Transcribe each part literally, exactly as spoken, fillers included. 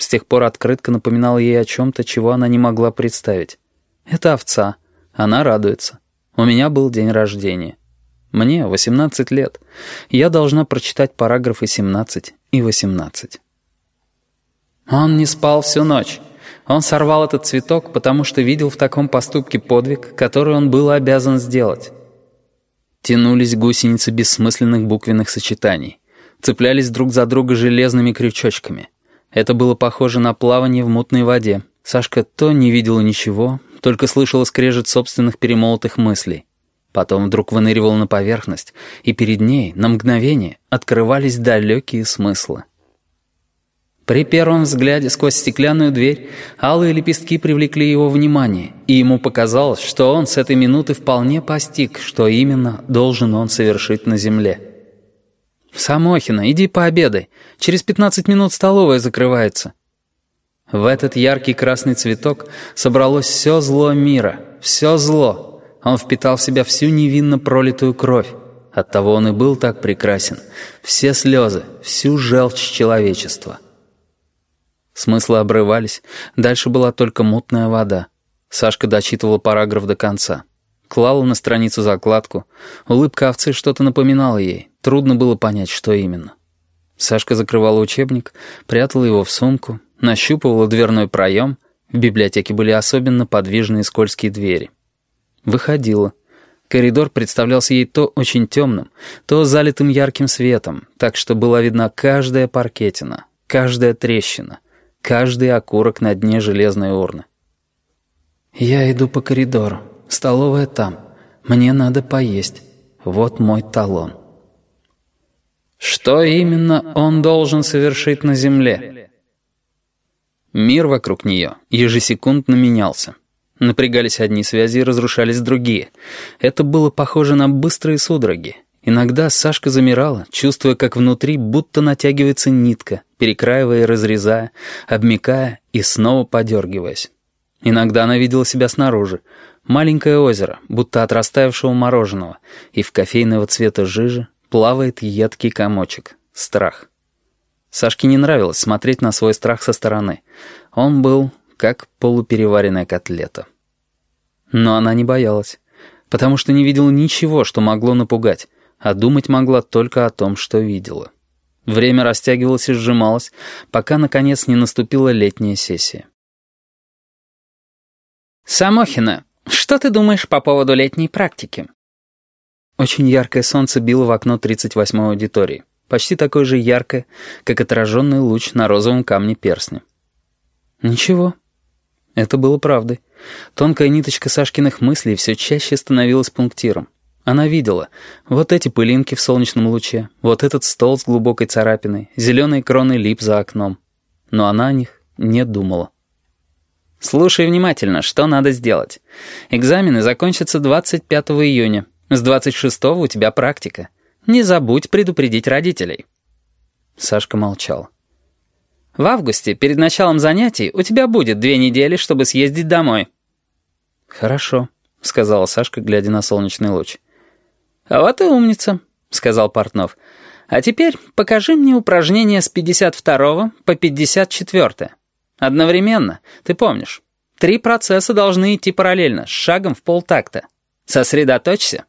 тех пор открытка напоминала ей о чем-то, чего она не могла представить. Это овца. Она радуется. У меня был день рождения. Мне восемнадцать лет. Я должна прочитать параграфы семнадцать и восемнадцать. Он не спал всю ночь. Он сорвал этот цветок, потому что видел в таком поступке подвиг, который он был обязан сделать. Тянулись гусеницы бессмысленных буквенных сочетаний. Цеплялись друг за друга железными крючочками. Это было похоже на плавание в мутной воде. Сашка то не видела ничего, только слышала скрежет собственных перемолотых мыслей. Потом вдруг выныривала на поверхность, и перед ней, на мгновение, открывались далекие смыслы. При первом взгляде сквозь стеклянную дверь алые лепестки привлекли его внимание, и ему показалось, что он с этой минуты вполне постиг, что именно должен он совершить на земле. «Самохина, иди пообедай. Через пятнадцать минут столовая закрывается». В этот яркий красный цветок собралось все зло мира, все зло. Он впитал в себя всю невинно пролитую кровь. Оттого он и был так прекрасен. Все слезы, всю желчь человечества. Смыслы обрывались, дальше была только мутная вода. Сашка дочитывала параграф до конца. Клала на страницу закладку. Улыбка овцы что-то напоминала ей. Трудно было понять, что именно. Сашка закрывала учебник, прятала его в сумку, нащупывала дверной проем. В библиотеке были особенно подвижные скользкие двери. Выходила. Коридор представлялся ей то очень темным, то залитым ярким светом, так что была видна каждая паркетина, каждая трещина, каждый окурок на дне железной урны. «Я иду по коридору. Столовая там. Мне надо поесть. Вот мой талон». Что именно он должен совершить на земле? Мир вокруг нее ежесекундно менялся. Напрягались одни связи и разрушались другие. Это было похоже на быстрые судороги. Иногда Сашка замирала, чувствуя, как внутри будто натягивается нитка, перекраивая и разрезая, обмякая и снова подергиваясь. Иногда она видела себя снаружи. Маленькое озеро, будто от растаявшего мороженого, и в кофейного цвета жижи плавает едкий комочек — страх. Сашке не нравилось смотреть на свой страх со стороны. Он был как полупереваренная котлета. Но она не боялась, потому что не видела ничего, что могло напугать, а думать могла только о том, что видела. Время растягивалось и сжималось, пока, наконец, не наступила летняя сессия. «Самохина, что ты думаешь по поводу летней практики?» Очень яркое солнце било в окно тридцать восьмой аудитории. Почти такое же яркое, как отраженный луч на розовом камне перстня. Ничего. Это было правдой. Тонкая ниточка Сашкиных мыслей все чаще становилась пунктиром. Она видела вот эти пылинки в солнечном луче, вот этот стол с глубокой царапиной, зеленые кроны лип за окном. Но она о них не думала. «Слушай внимательно, что надо сделать. Экзамены закончатся двадцать пятого июня. С двадцать шестого у тебя практика. Не забудь предупредить родителей». Сашка молчал. «В августе, перед началом занятий, у тебя будет две недели, чтобы съездить домой». «Хорошо», — сказала Сашка, глядя на солнечный луч. «А вот и умница», — сказал Портнов. «А теперь покажи мне упражнения с пятьдесят второго по пятьдесят четвёртое. Одновременно, ты помнишь. Три процесса должны идти параллельно, с шагом в полтакта. Сосредоточься».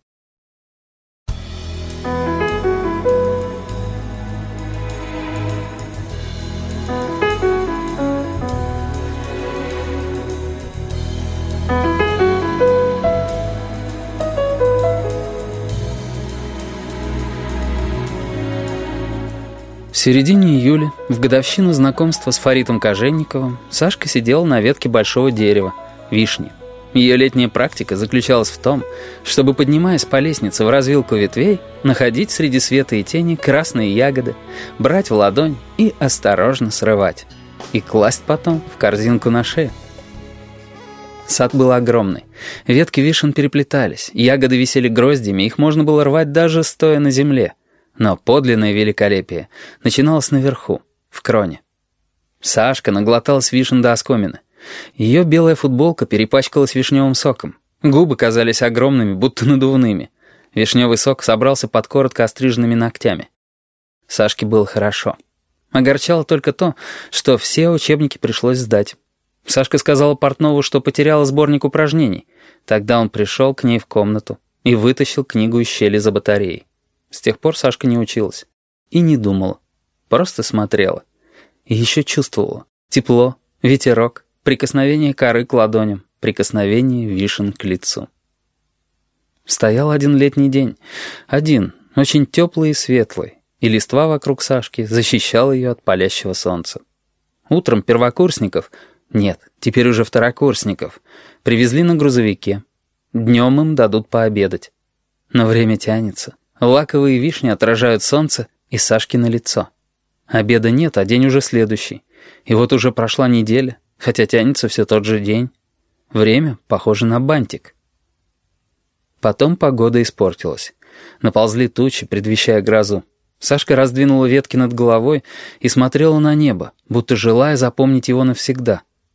В середине июля, в годовщину знакомства с Фаритом Кожевниковым, Сашка сидела на ветке большого дерева, вишни. Ее летняя практика заключалась в том, чтобы, поднимаясь по лестнице в развилку ветвей, находить среди света и тени красные ягоды, брать в ладонь и осторожно срывать. И класть потом в корзинку на шею. Сад был огромный. Ветки вишен переплетались, ягоды висели гроздями, их можно было рвать даже стоя на земле. Но подлинное великолепие начиналось наверху, в кроне. Сашка наглоталась вишен до оскомины. Ее белая футболка перепачкалась вишневым соком. Губы казались огромными, будто надувными. Вишневый сок собрался под коротко остриженными ногтями. Сашке было хорошо. Огорчало только то, что все учебники пришлось сдать. Сашка сказала портнову, что потеряла сборник упражнений. Тогда он пришел к ней в комнату и вытащил книгу из щели за батареей. С тех пор Сашка не училась. И не думала. Просто смотрела. И еще чувствовала. Тепло, ветерок, прикосновение коры к ладоням, прикосновение вишен к лицу. Стоял один летний день. Один, очень теплый и светлый. И листва вокруг Сашки защищала ее от палящего солнца. Утром первокурсников, нет, теперь уже второкурсников, привезли на грузовике. Днем им дадут пообедать. Но время тянется. Лаковые вишни отражают солнце и Сашкино лицо. Обеда нет, а день уже следующий. И вот уже прошла неделя, хотя тянется все тот же день. Время похоже на бантик. Потом погода испортилась. Наползли тучи, предвещая грозу. Сашка раздвинула ветки над головой и смотрела на небо, будто желая запомнить его навсегда.